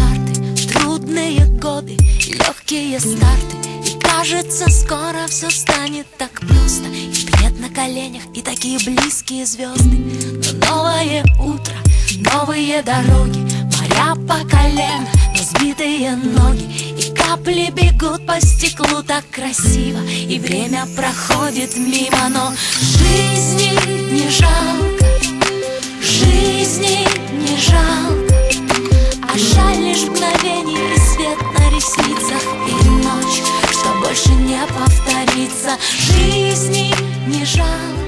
карты, трудные годы, легкие старты. И кажется, скоро все станет так просто. И свет на коленях, и такие близкие звезды. Но новое утро, новые дороги, моря по колено, но сбитые ноги. И капли бегут по стеклу так красиво, и время проходит мимо. Но жизни не жалко, жизни не жалко, а жаль лишь мгновений и свет на ресницах, и ночь, что больше не повторится. Жизни не жалко.